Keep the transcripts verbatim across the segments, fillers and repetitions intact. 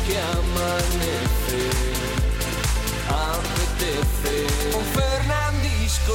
que amanece, apetece con Fernandisco.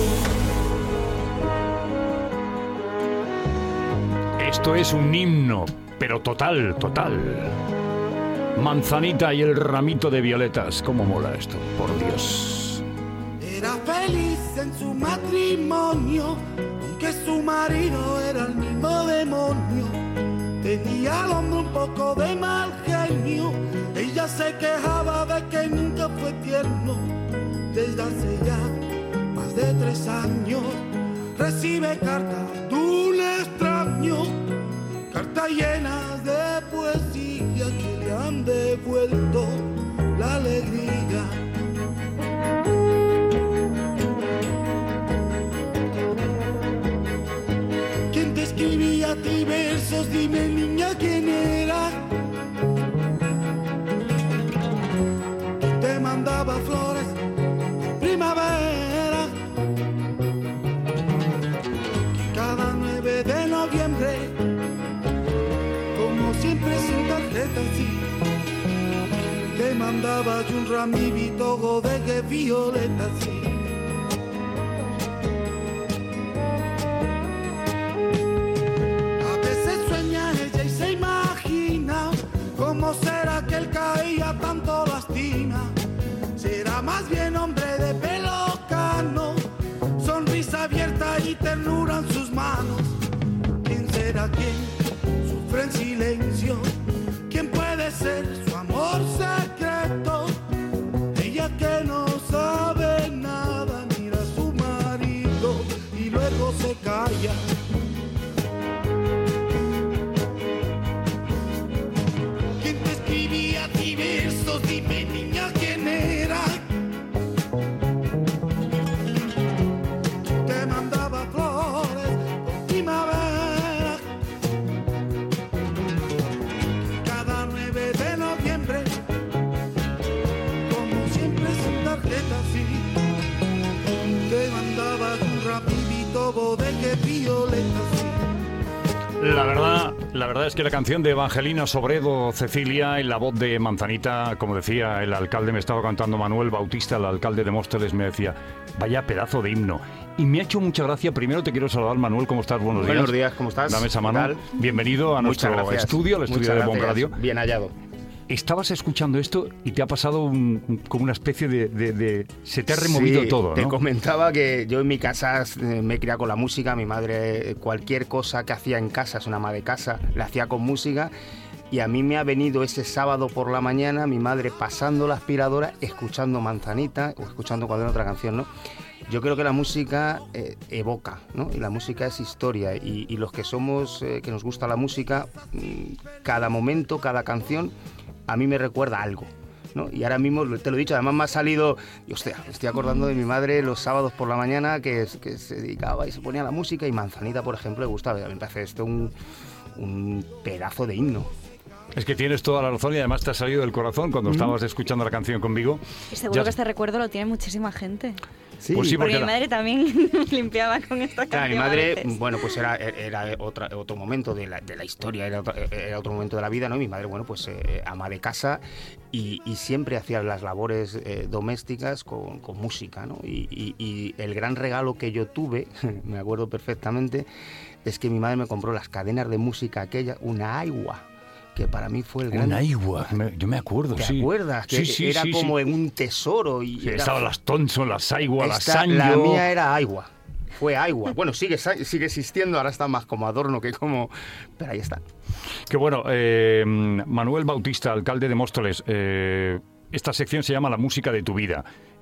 Esto es un himno, pero total, total. Manzanita y el ramito de violetas. ¿Cómo mola esto? Por Dios. Era feliz en su matrimonio, aunque su marido era el mismo demonio. Tenía al hombre un poco de mal genio. Ella se quejaba de que nunca fue tierno. Desde hace ya más de tres años recibe cartas de un extraño, cartas llenas de poesía que le han devuelto la alegría. ¿Quién te escribía a ti versos? Dime, niña, ¿quién era? ¿Quién te mandaba flores en primavera? Que cada nueve de noviembre, como siempre sin tarjeta, sí, te mandaba yo un ramito de que violeta, sí. ¿Cómo será que él caía tanto lastima? Será más bien hombre de pelo cano, sonrisa abierta y ternura en sus manos. ¿Quién será quien sufre en silencio? ¿Quién puede ser su amor secreto? Ella que no sabe nada, mira a su marido y luego se calla. Dime, niña, ¿quién era? Te mandaba flores por primavera. Cada nueve de noviembre, como siempre sin tarjeta, sí, te mandaba un rapidito bodegue violeta, sí. La verdad, la verdad es que la canción de Evangelina Sobredo, Cecilia, en la voz de Manzanita, como decía el alcalde, me estaba cantando Manuel Bautista, el alcalde de Móstoles, me decía, vaya pedazo de himno. Y me ha hecho mucha gracia. Primero te quiero saludar, Manuel, ¿cómo estás? Buenos días. Buenos días, ¿cómo estás? Dame esa mano. Bienvenido a Muchas nuestro gracias. estudio, al estudio Muchas de Bon gracias. Radio. Bien hallado. Estabas escuchando esto y te ha pasado un, un, como una especie de, de, de... Se te ha removido sí, todo, ¿no? Te comentaba que yo en mi casa eh, me he criado con la música. Mi madre, cualquier cosa que hacía en casa, es una ama de casa, la hacía con música. Y a mí me ha venido ese sábado por la mañana mi madre pasando la aspiradora, escuchando Manzanita o escuchando cualquier otra canción, ¿no? Yo creo que la música eh, evoca, ¿no? Y la música es historia. Y, y los que somos, eh, que nos gusta la música, mmm, cada momento, cada canción, a mí me recuerda algo, ¿no? Y ahora mismo te lo he dicho, además me ha salido, y hostia, me estoy acordando de mi madre los sábados por la mañana que, que se dedicaba y se ponía a la música, y Manzanita, por ejemplo, le gustaba. A mí me parece esto un, un pedazo de himno. Es que tienes toda la razón y además te ha salido del corazón cuando mm. estabas escuchando la canción conmigo. Y seguro ya... que este recuerdo lo tiene muchísima gente. Sí, pues sí, porque, porque mi madre también limpiaba con esta canción. Claro, mi madre, bueno, pues era, era otra, otro momento de la, de la historia, era otro, era otro momento de la vida, ¿no? Y mi madre, bueno, pues eh, ama de casa y, y siempre hacía las labores eh, domésticas con, con música, ¿no? Y, y, y el gran regalo que yo tuve, me acuerdo perfectamente, es que mi madre me compró las cadenas de música aquella, una Aiwa, que para mí fue el gran... Una Aiwa, yo me acuerdo, ¿Te sí. ¿Te acuerdas? Que sí, sí, era sí, como sí. en un tesoro. Y sí, era... estaban las Thompson, las Aiwa, las Sanyo... La mía era Aiwa. Fue Aiwa. Bueno, sigue, sigue existiendo, ahora está más como adorno que como... Pero ahí está. Que bueno, eh, Manuel Bautista, alcalde de Móstoles, eh, esta sección se llama La música de tu vida.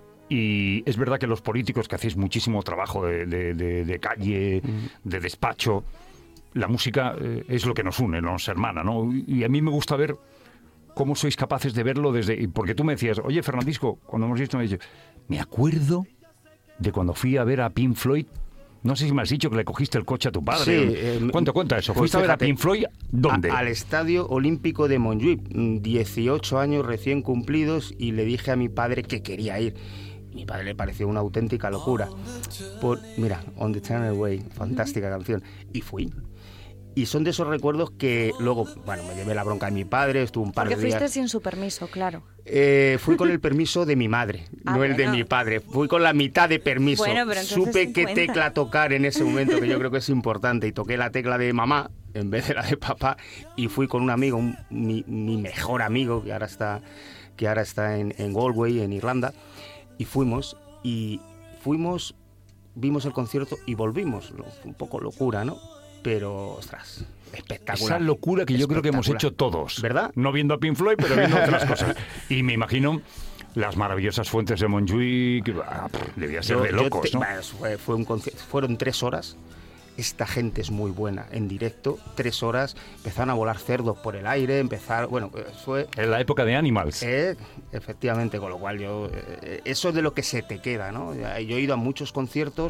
Y es verdad que los políticos, que hacéis muchísimo trabajo de, de, de, de calle, mm. de despacho... La música eh, es lo que nos une, nos hermana, ¿no? Y a mí me gusta ver cómo sois capaces de verlo desde... Porque tú me decías, oye, Fernandisco, cuando hemos visto, me dices, me acuerdo de cuando fui a ver a Pink Floyd. No sé si me has dicho que le cogiste el coche a tu padre. Sí. Eh, cuenta, cuenta eso. Pues ¿Fuiste fíjate, a ver a Pink Floyd? ¿Dónde? A, al Estadio Olímpico de Montjuïc, dieciocho años recién cumplidos, y le dije a mi padre que quería ir. Mi padre le pareció una auténtica locura. Por, mira, On the Eternal Way, fantástica canción. Y fui. Y son de esos recuerdos que luego, bueno, me llevé la bronca de mi padre, estuve un par Porque de días... fuiste sin su permiso, claro. Eh, fui con el permiso de mi madre, Ah, no el bueno. de mi padre. Fui con la mitad de permiso. Bueno, pero entonces Supe qué cuenta. tecla tocar en ese momento, que yo creo que es importante, y toqué la tecla de mamá en vez de la de papá, y fui con un amigo, un- mi, mi mejor amigo, que ahora está, que ahora está en, en Galway, en Irlanda, y fuimos, y fuimos, vimos el concierto y volvimos. Lo- Un poco locura, ¿no? Pero, ostras, espectacular. Esa locura que yo creo que hemos hecho Espectacular. todos. ¿Verdad? No viendo a Pink Floyd, pero viendo otras cosas. Y me imagino las maravillosas fuentes de Montjuïc, ah, pff, debía ser Yo- de yo locos, te- ¿no? bah, fue, fue un concierto, fueron tres horas. Esta gente es muy buena en directo. Tres horas, empezaron a volar cerdos por el aire, empezar, bueno, eh, fue En la época de Animals. eh, efectivamente, con lo cual yo eh, eso es de lo que se te queda, ¿no? Yo he ido a muchos conciertos,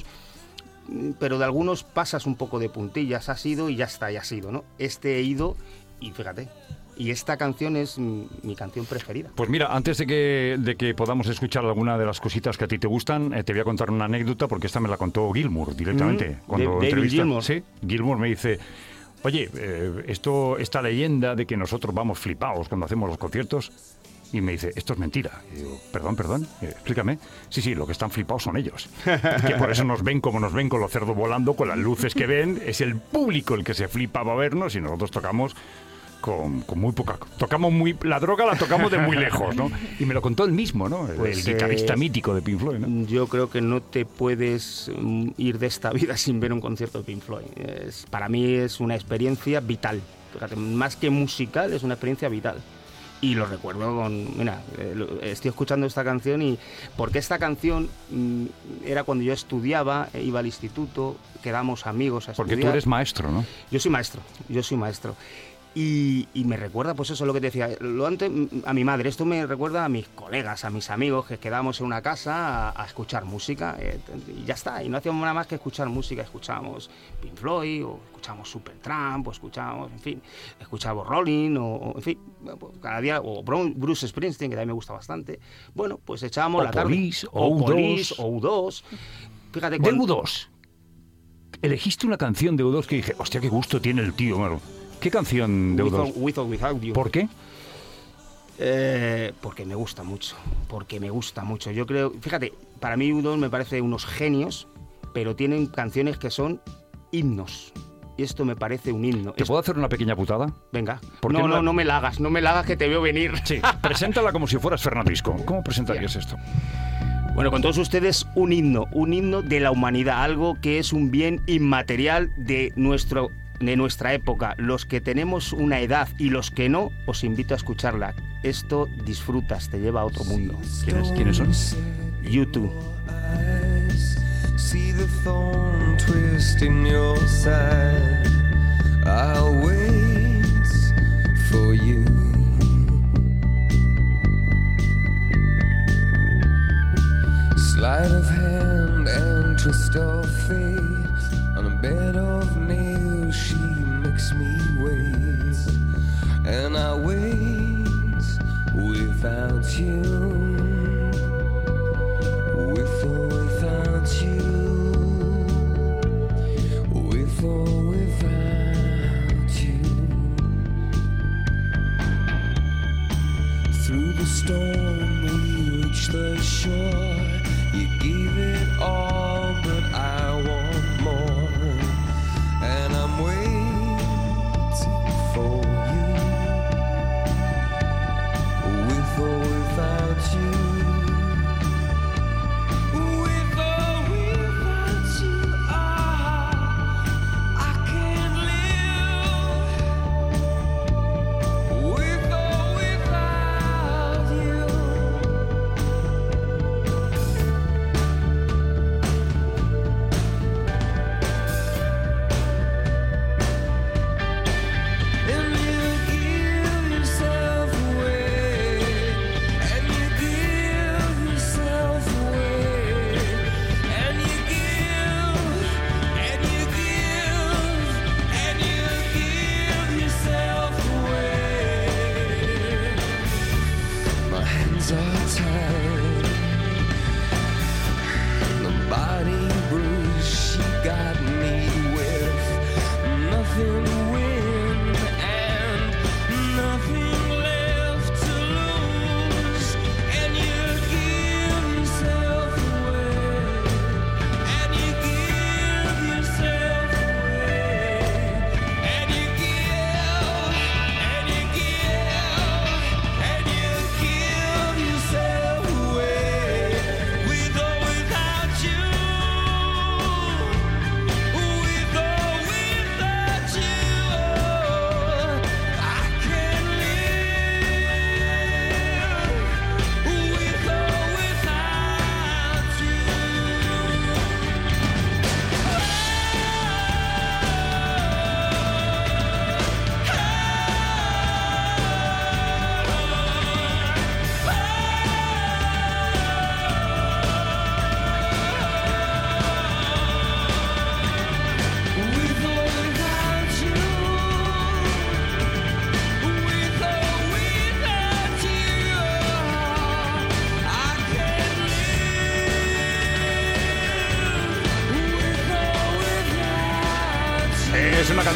mm, pero de algunos pasas un poco de puntillas, has ido y ya está, ya has ido, ¿no? Este he ido y fíjate, y esta canción es mm, mi canción preferida. Pues mira, antes de que, de que podamos escuchar alguna de las cositas que a ti te gustan, eh, te voy a contar una anécdota, porque esta me la contó Gilmour directamente. Mm, cuando David entrevista- Gilmour. Sí, Gilmour me dice, oye, eh, esto, esta leyenda de que nosotros vamos flipados cuando hacemos los conciertos, y me dice, esto es mentira. Y digo, perdón, perdón, eh, explícame. Sí, sí, lo que están flipados son ellos. Que por eso nos ven como nos ven con los cerdos volando, con las luces que ven. Es el público el que se flipa va a vernos y nosotros tocamos con, con muy poca... Tocamos muy... La droga la tocamos de muy lejos, ¿no? Y me lo contó él mismo, ¿no? El, Pues, el guitarrista eh, mítico de Pink Floyd, ¿no? Yo creo que no te puedes mm, ir de esta vida sin ver un concierto de Pink Floyd. Es- para mí es una experiencia vital. Fíjate, más que musical, es una experiencia vital. Y lo recuerdo con... Mira, eh, lo- estoy escuchando esta canción y... Porque esta canción mm, era cuando yo estudiaba, eh, iba al instituto, quedamos amigos a Porque estudiar. tú eres maestro, ¿no? Yo soy maestro, yo soy maestro. Y, y me recuerda, pues eso es lo que te decía, lo antes a mi madre, esto me recuerda a mis colegas, a mis amigos, que quedábamos en una casa a, a escuchar música, eh, y ya está, y no hacíamos nada más que escuchar música, escuchábamos Pink Floyd, o escuchábamos Supertramp, o escuchábamos, en fin, escuchábamos Rolling, o, o, en fin, pues cada día, o Bruce Springsteen, que también me gusta bastante. Bueno, pues echábamos O la tarde. Police, o U dos. Police, o U dos. Fíjate, De cuando- U dos. Elegiste una canción de U dos que dije, hostia, qué gusto tiene el tío, Maro. ¿Qué canción de U With dos? or- With or Without You. ¿Por qué? Eh, porque me gusta mucho, porque me gusta mucho. Yo creo, fíjate, para mí U dos me parece unos genios, pero tienen canciones que son himnos. Y esto me parece un himno. ¿Te Es- puedo hacer una pequeña putada? Venga, ¿Por qué no, no no, la- no me la hagas, no me la hagas que te veo venir. Sí, preséntala como si fueras Fernando Isco. ¿Cómo presentarías esto? Bueno, con todos ustedes, un himno, un himno de la humanidad, algo que es un bien inmaterial de nuestro de nuestra época. Los que tenemos una edad y los que no, os invito a escucharla. Esto disfrutas, te lleva a otro mundo. ¿Quiénes, ¿quiénes son? YouTube. See the thorn twist in your side. I'll wait for you. Sleight of hand and twist of fate. On a bed of nails, she makes me wait. And I wait without you. With or without you. With or without you. Through the storm we reach the shore. You gave it all, but I want more. And I'm waiting for you. With or without you. With or without you, ah, I can't live. With or without you.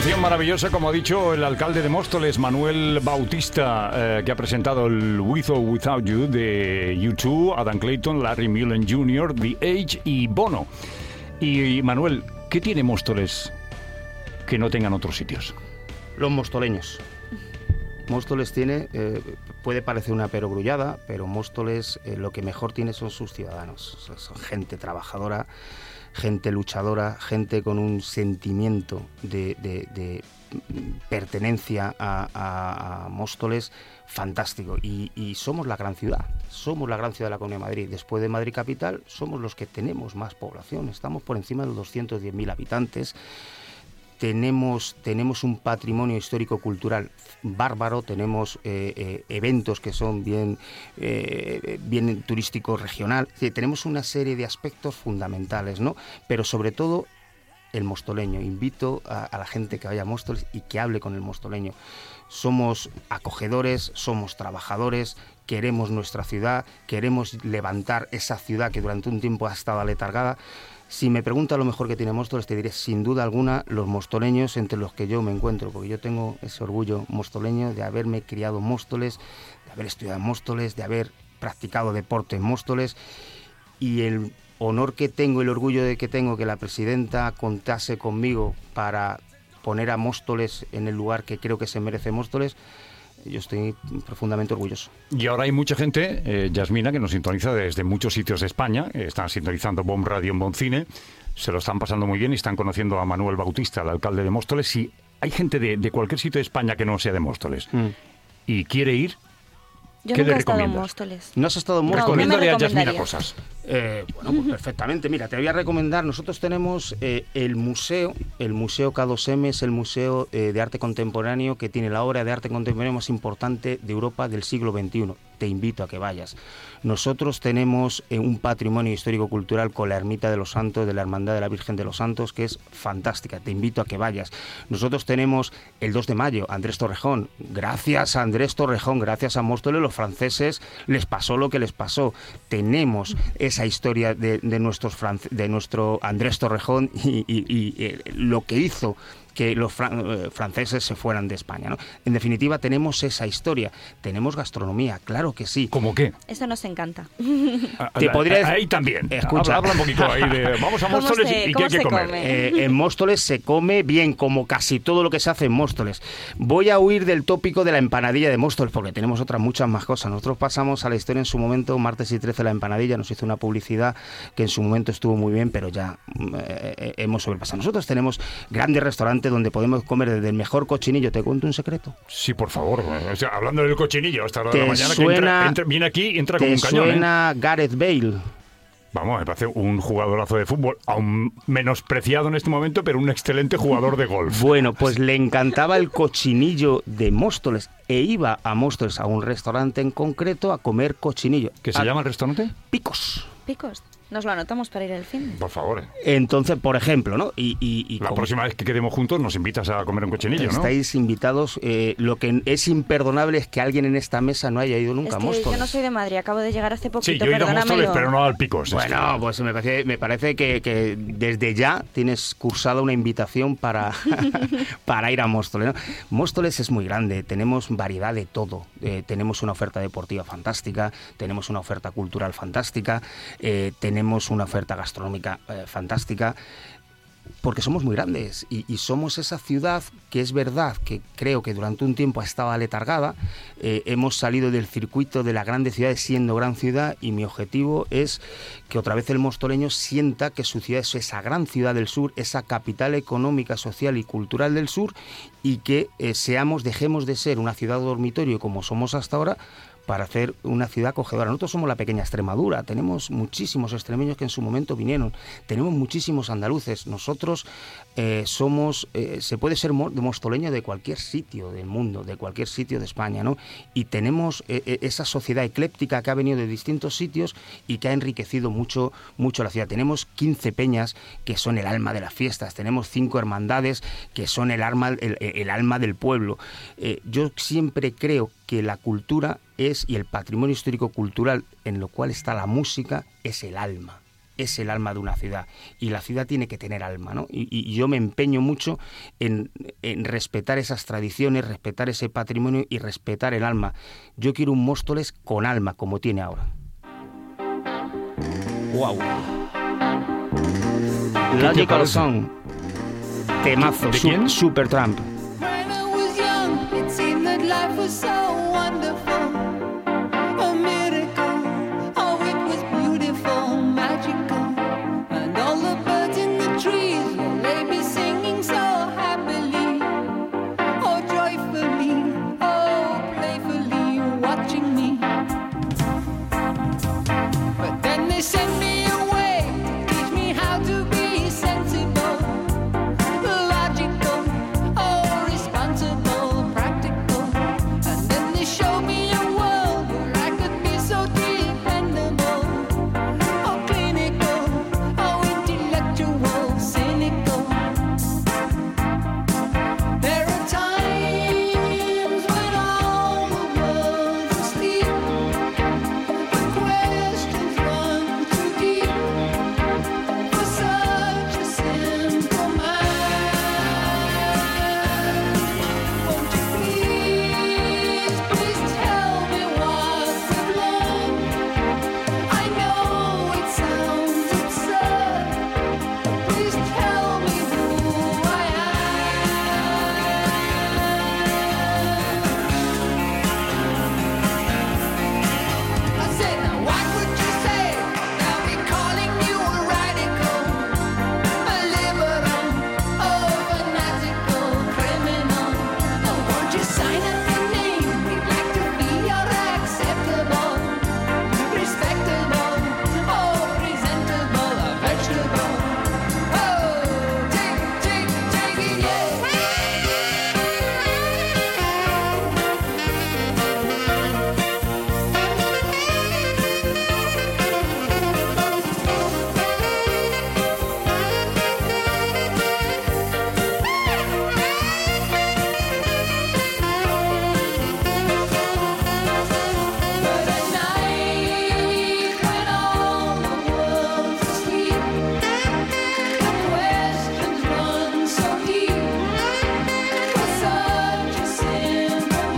canción maravillosa, como ha dicho el alcalde de Móstoles, Manuel Bautista, eh, que ha presentado el With or Without You de U dos, Adam Clayton, Larry Mullen junior, The Age y Bono. Y, y Manuel, ¿qué tiene Móstoles que no tengan otros sitios? Los mostoleños. Móstoles tiene, eh, puede parecer una perogrullada, pero Móstoles eh, lo que mejor tiene son sus ciudadanos. O sea, son gente trabajadora, gente luchadora, gente con un sentimiento de, de, de pertenencia a, a, a Móstoles fantástico. Y, y somos la gran ciudad, somos la gran ciudad de la Comunidad de Madrid. Después de Madrid Capital, somos los que tenemos más población, estamos por encima de los doscientos diez mil habitantes. Tenemos, tenemos un patrimonio histórico-cultural bárbaro, tenemos eh, eh, eventos que son bien, eh, bien turísticos regional, sí, tenemos una serie de aspectos fundamentales, ¿no? Pero sobre todo el mostoleño. Invito a, a la gente que vaya a Móstoles y que hable con el mostoleño. Somos acogedores, somos trabajadores, queremos nuestra ciudad, queremos levantar esa ciudad que durante un tiempo ha estado aletargada. Si me pregunta lo mejor que tiene Móstoles, te diré sin duda alguna los mostoleños entre los que yo me encuentro, porque yo tengo ese orgullo mostoleño de haberme criado en Móstoles, de haber estudiado en Móstoles, de haber practicado deporte en Móstoles, y el honor que tengo, el orgullo de que tengo que la presidenta contase conmigo para poner a Móstoles en el lugar que creo que se merece Móstoles. Yo estoy profundamente orgulloso. Y ahora hay mucha gente, eh, Yasmina, que nos sintoniza desde muchos sitios de España. Eh, están sintonizando Bon Radio en Bon Cine. Se lo están pasando muy bien y están conociendo a Manuel Bautista, el alcalde de Móstoles. Si hay gente de, de cualquier sitio de España que no sea de Móstoles mm. y quiere ir, Yo ¿qué nunca le he estado en recomiendas? Móstoles. ¿No has estado en Móstoles? No, ¿qué me Recomiéndale a Yasmina recomendarías? cosas. Eh, bueno, pues perfectamente. Mira, te voy a recomendar, nosotros tenemos eh, el museo, el Museo K dos M es el museo eh, de arte contemporáneo que tiene la obra de arte contemporáneo más importante de Europa del siglo veintiuno. Te invito a que vayas. Nosotros tenemos eh, un patrimonio histórico-cultural con la Ermita de los Santos, de la Hermandad de la Virgen de los Santos, que es fantástica. Te invito a que vayas. Nosotros tenemos el dos de mayo, Andrés Torrejón. Gracias a Andrés Torrejón, gracias a Móstoles, los franceses les pasó lo que les pasó. Tenemos esa historia de, de, nuestros france- de nuestro Andrés Torrejón y, y, y eh, lo que hizo que los fran- eh, franceses se fueran de España, ¿no? En definitiva, tenemos esa historia. Tenemos gastronomía, claro que sí. ¿Cómo qué? Eso nos encanta. Te podría decir- Ahí también. Escucha. Habla, habla un poquito ahí de... Vamos a ¿Cómo Móstoles se- y, y qué cómo hay que se comer. come? Eh, en Móstoles se come bien, como casi todo lo que se hace en Móstoles. Voy a huir del tópico de la empanadilla de Móstoles, porque tenemos otras muchas más cosas. Nosotros pasamos a la historia en su momento, martes y trece, la empanadilla, nos hizo una publicidad que en su momento estuvo muy bien, pero ya eh, hemos sobrepasado. Nosotros tenemos grandes restaurantes donde podemos comer desde el mejor cochinillo. ¿Te cuento un secreto? Sí, por favor. O sea, hablando del cochinillo, hasta la hora de ¿Te la mañana, suena- que entra, entra- viene aquí y entra como ¿Te un cañón. ¿eh? suena Gareth Bale? Vamos, me parece un jugadorazo de fútbol, aún menospreciado en este momento, pero un excelente jugador de golf. Bueno, pues le encantaba el cochinillo de Móstoles e iba a Móstoles a un restaurante en concreto a comer cochinillo. ¿Qué se A llama el restaurante? Picos. Picos. Nos lo anotamos para ir al fin. Por favor. Entonces, por ejemplo, ¿no? Y, y, y La como- próxima vez que quedemos juntos nos invitas a comer un cochinillo, ¿no? Estáis invitados. Eh, lo que es imperdonable es que alguien en esta mesa no haya ido nunca Es a que Móstoles. yo no soy de Madrid, acabo de llegar hace poquito, Sí, yo he ido a Móstoles, perdónamelo. pero no al Picos. Bueno, pues me parece, me parece que, que desde ya tienes cursada una invitación para, para ir a Móstoles, ¿no? Móstoles es muy grande, tenemos variedad de todo. Eh, tenemos una oferta deportiva fantástica, tenemos una oferta cultural fantástica, eh, tenemos una oferta gastronómica eh, fantástica. Porque somos muy grandes y, y somos esa ciudad que es verdad que creo que durante un tiempo ha estado aletargada. Eh, hemos salido del circuito de las grandes ciudades siendo gran ciudad y mi objetivo es que otra vez el mostoleño sienta que su ciudad es esa gran ciudad del sur, esa capital económica, social y cultural del sur y que eh, seamos, dejemos de ser una ciudad dormitorio como somos hasta ahora para hacer una ciudad acogedora. Nosotros somos la pequeña Extremadura, tenemos muchísimos extremeños que en su momento vinieron, tenemos muchísimos andaluces, nosotros eh, somos, eh, se puede ser mo- de mostoleño de cualquier sitio del mundo, de cualquier sitio de España, ¿no? Y tenemos eh, esa sociedad ecléptica que ha venido de distintos sitios y que ha enriquecido mucho, mucho la ciudad. Tenemos quince peñas que son el alma de las fiestas, tenemos cinco hermandades que son el alma, el, el alma del pueblo. Eh, yo siempre creo que la cultura es, y el patrimonio histórico-cultural en lo cual está la música, es el alma. es el alma de una ciudad. Y la ciudad tiene que tener alma, ¿no? Y, y yo me empeño mucho en, en respetar esas tradiciones, respetar ese patrimonio y respetar el alma. Yo quiero un Móstoles con alma, como tiene ahora. ¡Wow! Logical Song. Temazo. ¿De quién? Supertramp. When I was young, it seemed that life was so wonderful, a miracle. Oh, it was beautiful, magical, and all the birds in the trees, well, they be singing so happily, oh, joyfully, oh, playfully, watching me. But then they sent me away to teach me how to be sensible, logical, oh, responsible, practical. And then they showed me a world where I could be so dependable, oh, clinical, oh, intellectual, cynical. There are times when all the world's asleep, the questions run too deep for such a simple mind. Won't you please, please tell me what we've learned? I know it sounds absurd. Please tell me who I am. I said, now what would you say? They'll be calling you a radical, a liberal, oh, fanatical criminal. Oh, won't you sign up your name? We'd like to be your acceptable, respectable, oh, presentable, a vegetable. Oh, take, take, take it, yeah. But at night, when all the world's asleep, the questions run so deep for such a simple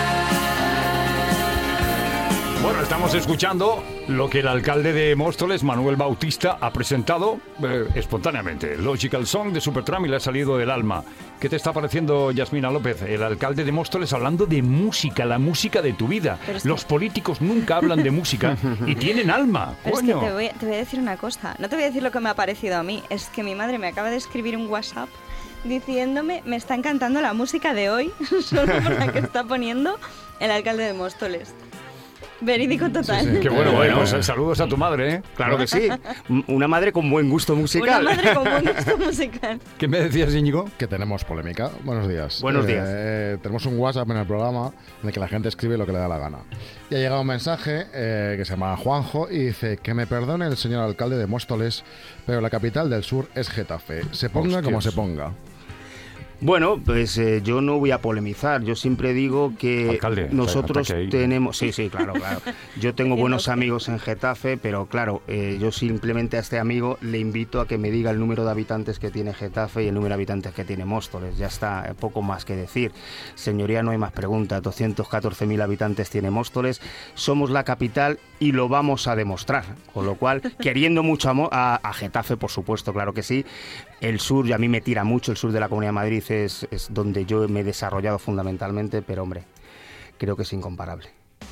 mind. Bueno, estamos escuchando lo que el alcalde de Móstoles, Manuel Bautista, ha presentado eh, espontáneamente. Logical Song de Supertramp y le ha salido del alma. ¿Qué te está pareciendo, Yasmina López? El alcalde de Móstoles hablando de música, la música de tu vida. Pero es que- Los políticos nunca hablan de música y tienen alma. Pero es que Coño. te voy, te voy a decir una cosa. No te voy a decir lo que me ha parecido a mí. Es que mi madre me acaba de escribir un WhatsApp diciéndome me está encantando la música de hoy, solo por la que está poniendo el alcalde de Móstoles. Verídico total. Qué bueno, Bueno. bueno. Pues, saludos a tu madre, ¿eh? Claro que sí. M- Una madre con buen gusto Una musical. madre con buen gusto musical. ¿Qué me decías, Íñigo? Que tenemos polémica. Buenos días. Buenos días. Eh, tenemos un WhatsApp en el programa en el que la gente escribe lo que le da la gana. Y ha llegado un mensaje eh, que se llama Juanjo y dice que me perdone el señor alcalde de Móstoles, pero la capital del sur es Getafe. Se ponga Hostias. como se ponga. Bueno, pues eh, yo no voy a polemizar. Yo siempre digo que Alcalde, nosotros ataque ahí. tenemos... Sí, sí, claro, claro. Yo tengo buenos amigos en Getafe, pero claro, eh, yo simplemente a este amigo le invito a que me diga el número de habitantes que tiene Getafe y el número de habitantes que tiene Móstoles. Ya está, eh, poco más que decir. Señoría, no hay más preguntas. doscientos catorce mil habitantes tiene Móstoles. Somos la capital y lo vamos a demostrar. Con lo cual, queriendo mucho a, Mo- a, a Getafe, por supuesto, claro que sí. El sur, y a mí me tira mucho, el sur de la Comunidad de Madrid es, es donde yo me he desarrollado fundamentalmente, pero hombre, creo que es incomparable.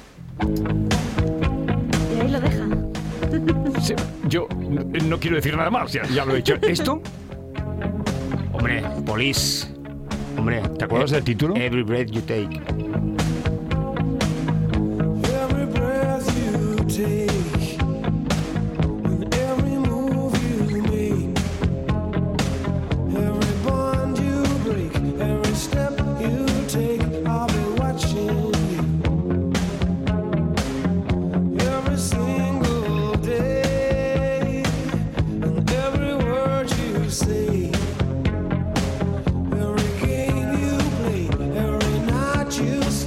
Y ahí lo deja. Sí, yo no, no quiero decir nada más, ya, ya lo he hecho. ¿Esto? Hombre, Police. Hombre, ¿Te acuerdas del título? Every breath you take. Every breath you take, and every move you make, every bond you break, every step you take, I'll be watching you. Every single day, and every word you say, every game you play, every night you stay.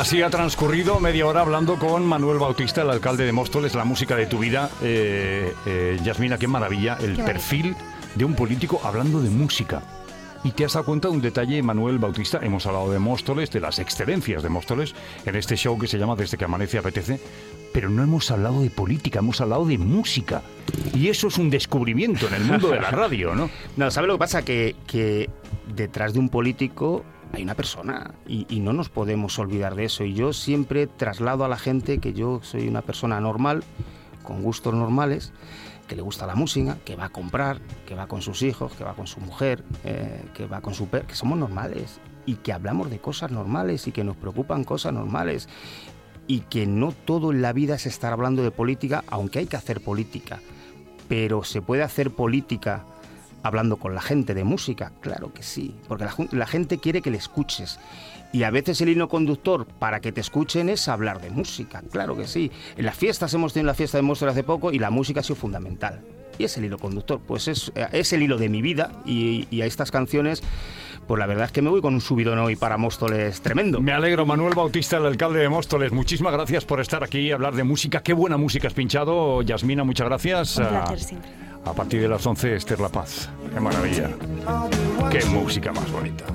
Así ha transcurrido media hora hablando con Manuel Bautista, el alcalde de Móstoles, la música de tu vida. Eh, eh, Yasmina, qué maravilla el Qué perfil de un político hablando de música. Y te has dado cuenta de un detalle, Manuel Bautista. Hemos hablado de Móstoles, de las excelencias de Móstoles, en este show que se llama Desde que amanece apetece, pero no hemos hablado de política, hemos hablado de música. Y eso es un descubrimiento en el mundo de la radio, ¿no? No, ¿sabes lo que pasa? Que, que detrás de un político hay una persona y, y no nos podemos olvidar de eso. Y yo siempre traslado a la gente que yo soy una persona normal, con gustos normales, que le gusta la música, que va a comprar, que va con sus hijos, que va con su mujer, eh, que va con su perro, que somos normales y que hablamos de cosas normales y que nos preocupan cosas normales y que no todo en la vida es estar hablando de política, aunque hay que hacer política, pero se puede hacer política hablando con la gente de música, claro que sí, porque la, la gente quiere que le escuches. Y a veces el hilo conductor para que te escuchen es hablar de música, claro que sí. En las fiestas hemos tenido la fiesta de Móstoles hace poco y la música ha sido fundamental. Y es el hilo conductor, pues es, es el hilo de mi vida y, y a estas canciones, pues la verdad es que me voy con un subidón hoy para Móstoles tremendo. Me alegro, Manuel Bautista, el alcalde de Móstoles. Muchísimas gracias por estar aquí y hablar de música. Qué buena música has pinchado, Yasmina, muchas gracias. Un placer siempre. A partir de las once, Esther La Paz. Qué maravilla. Qué música más bonita.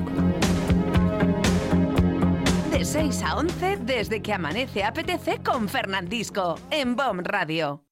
De seis a once, desde que amanece apetece con Fernandisco, en B O M Radio.